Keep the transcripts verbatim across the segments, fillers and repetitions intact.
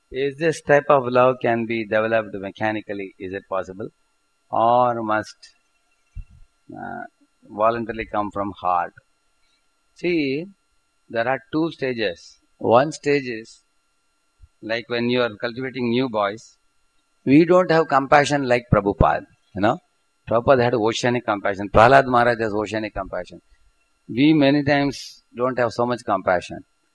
Is this type of love can be developed mechanically? Is it possible? Or must uh, voluntarily come from heart? See, there are two stages. One stage is like when you are cultivating new boys, we don't have compassion like Prabhupada. You know, Prabhupada had oceanic compassion. Prahlad Maharaj has oceanic compassion. We many times don't have so much compassion.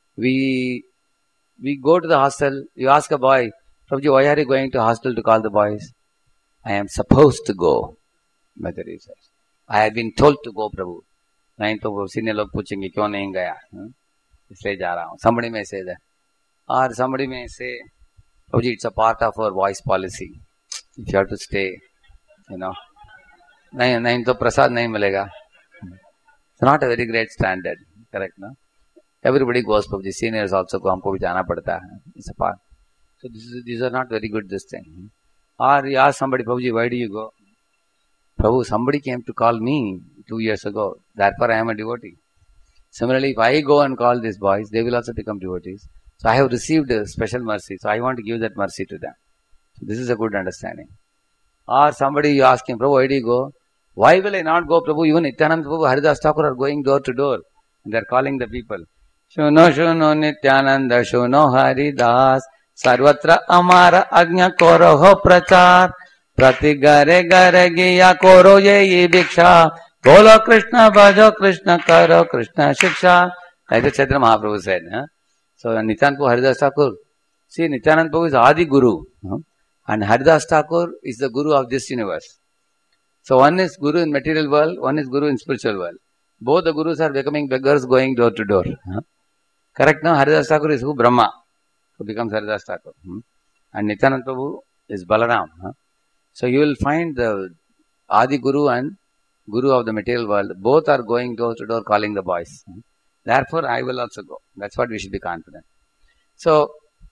We we go to the hostel, you ask a boy, Prabhuji, why are you going to hostel to call the boys? I am supposed to go. Madhuri says, I have been told to go, Prabhu. नहीं तो वो senior लोग पूछेंगे क्यों नहीं गया, इसलिए जा रहा हूँ. Somebody may say that. Or somebody may say, Prabhuji, it's a part of our voice policy. If you have to stay, you know. नहीं नहीं तो प्रसाद नहीं मिलेगा. It's not a very great standard, correct, no? Everybody goes, Prabhuji, seniors also go, हमको भी जाना पड़ता है. It's a part. So this is, these are not very good, this thing. Or you ask somebody, Prabhuji, why do you go? Prabhu, somebody came to call me two years ago. Therefore, I am a devotee. Similarly, if I go and call these boys, they will also become devotees. So I have received a special mercy. So I want to give that mercy to them. So this is a good understanding. Or somebody, you ask him, Prabhu, why do you go? Why will I not go, Prabhu? Even Nityananda Prabhu, Haridas Thakur are going door to door. And they are calling the people. Shuno, shuno, Nityananda, shuno, Haridas. Sarvatra amara agnya koro ho prachar. Prati gare gare giya koro ye bhiksha. Bolo Krishna bhajo Krishna karo Krishna shiksha. Like the Chaitanya Mahaprabhu said. Huh? So Nityananda Prabhu, Haridas Thakur. See, Nityananda Prabhu is Adi Guru. Huh? And Haridas Thakur is the Guru of this universe. So one is Guru in material world, one is Guru in spiritual world. Both the Gurus are becoming beggars going door to door. Huh? Correct now? Haridas Thakur is who? Brahma. Who becomes Haridas Thakur. Hmm? And Nityananda Prabhu is Balaram. Huh? So you will find the Adi Guru and Guru of the material world, both are going door to door calling the boys. Hmm? Therefore, I will also go. That's what we should be confident. So,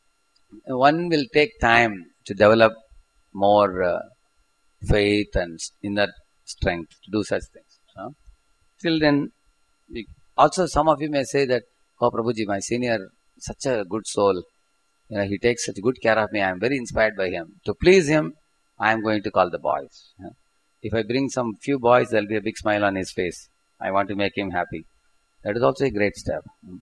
one will take time to develop more uh, faith and inner strength to do such things. Huh? Till then, we, also some of you may say that, oh Prabhuji, my senior, such a good soul. You know, he takes such good care of me. I am very inspired by him. To please him, I am going to call the boys. Huh? If I bring some few boys, there will be a big smile on his face. I want to make him happy. That is also a great step.